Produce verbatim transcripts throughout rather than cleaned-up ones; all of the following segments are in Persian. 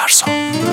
فرزاد.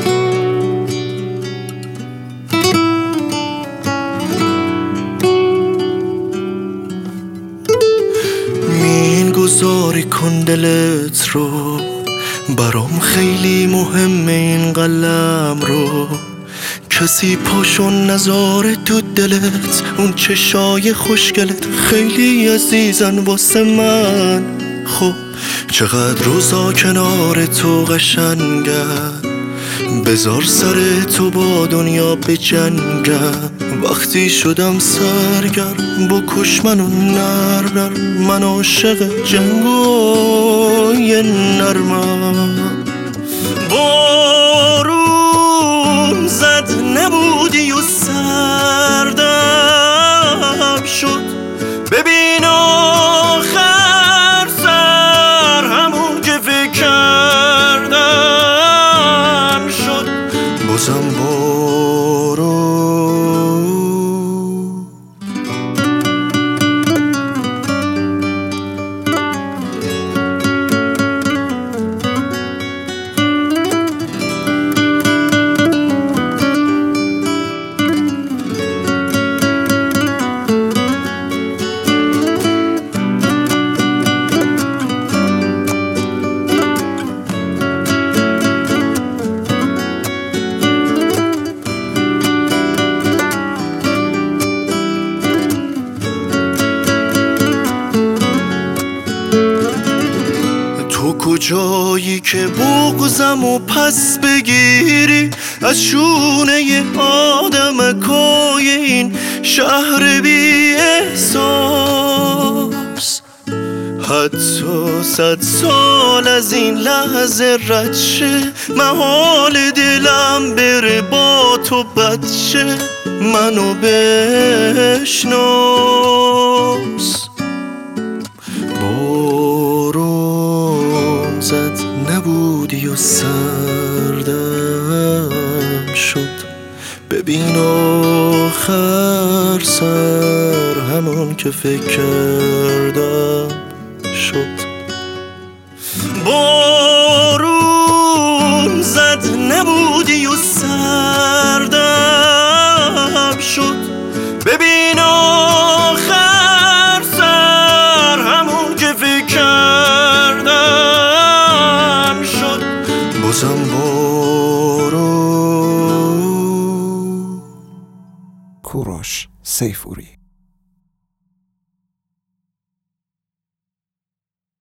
مین گذاری کن دلت رو، برام خیلی مهمه این قلم رو. کسی پاشو نذاره تو دلت، اون چشای خوشگلت خیلی عزیزن واسه من. خب چقدر روزا کنار تو قشنگم، بذار سر تو با دنیا بجنگم. وقتی شدم سرگرم بکش منو نر نر، من عاشق جنگای نرمم. بارون زد نبودی و سردم شد، ببین آخر سر همون که فکر کردم شد. بازم بارون کجایی که بغضم و پس بگیری از شونه ی آدمکای این شهر بی احساس. حتی صد سال از این لحظه رد شه، محال دلم بره با تو بد شه. منو بشناس. بارون زد نبودی و سردم شد، ببین آخر سر همون که فکر کردم شد. بارون زد نبودی و سردم شد، ببین آخر سر همون که فکر کردم شد. بازم بارون. کوروش سیفوری.